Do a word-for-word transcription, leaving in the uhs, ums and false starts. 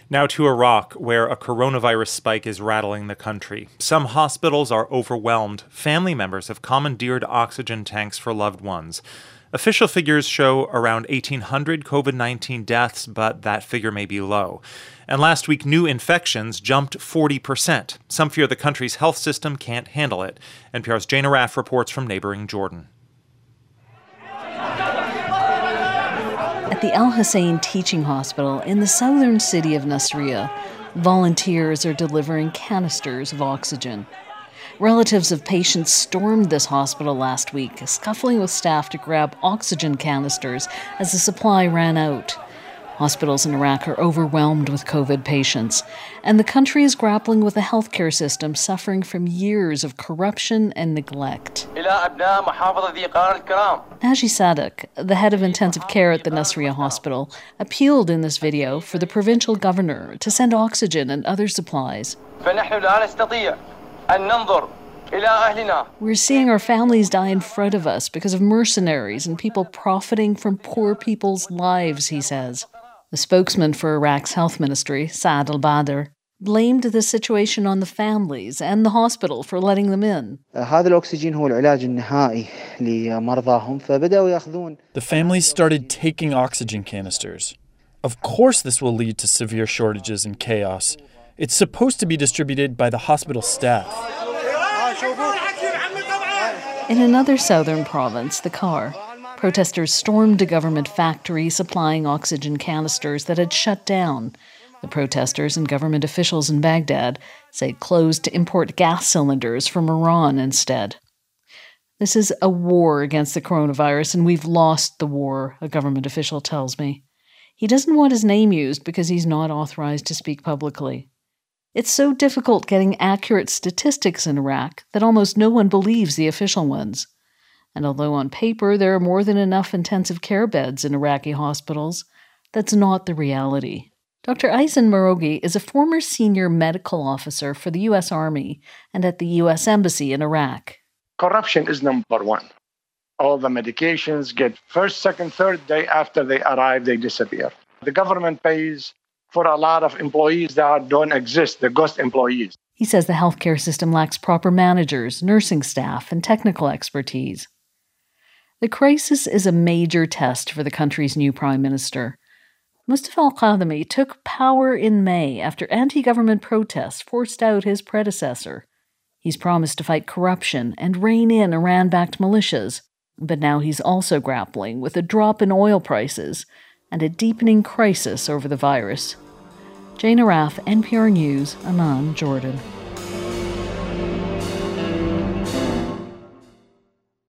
Now to Iraq, where a coronavirus spike is rattling the country. Some hospitals are overwhelmed. Family members have commandeered oxygen tanks for loved ones. Official figures show around eighteen hundred covid nineteen deaths, but that figure may be low. And last week, new infections jumped forty percent. Some fear the country's health system can't handle it. N P R's Jane Arraf reports from neighboring Jordan. At the Al Hussein Teaching Hospital in the southern city of Nasiriyah, volunteers are delivering canisters of oxygen. Relatives of patients stormed this hospital last week, scuffling with staff to grab oxygen canisters as the supply ran out. Hospitals in Iraq are overwhelmed with COVID patients, and the country is grappling with a healthcare system suffering from years of corruption and neglect. Naji Sadak, the head of intensive care at the Nasiriyah Hospital, appealed in this video for the provincial governor to send oxygen and other supplies. We're seeing our families die in front of us because of mercenaries and people profiting from poor people's lives, he says. The spokesman for Iraq's health ministry, Saad al-Badr, blamed the situation on the families and the hospital for letting them in. The families started taking oxygen canisters. Of course this will lead to severe shortages and chaos. It's supposed to be distributed by the hospital staff. In another southern province, the Kar, protesters stormed a government factory supplying oxygen canisters that had shut down. The protesters and government officials in Baghdad say it closed to import gas cylinders from Iran instead. This is a war against the coronavirus, and we've lost the war, a government official tells me. He doesn't want his name used because he's not authorized to speak publicly. It's so difficult getting accurate statistics in Iraq that almost no one believes the official ones. And although on paper there are more than enough intensive care beds in Iraqi hospitals, that's not the reality. Doctor Aysen Marogi is a former senior medical officer for the U S Army and at the U S Embassy in Iraq. Corruption is number one. All the medications get first, second, third day after they arrive, they disappear. The government pays for a lot of employees that don't exist, the ghost employees. He says the healthcare system lacks proper managers, nursing staff, and technical expertise. The crisis is a major test for the country's new prime minister. Mustafa al-Kadhimi took power in May after anti-government protests forced out his predecessor. He's promised to fight corruption and rein in Iran-backed militias, but now he's also grappling with a drop in oil prices and a deepening crisis over the virus. Jane Arraf, N P R News, Amman, Jordan.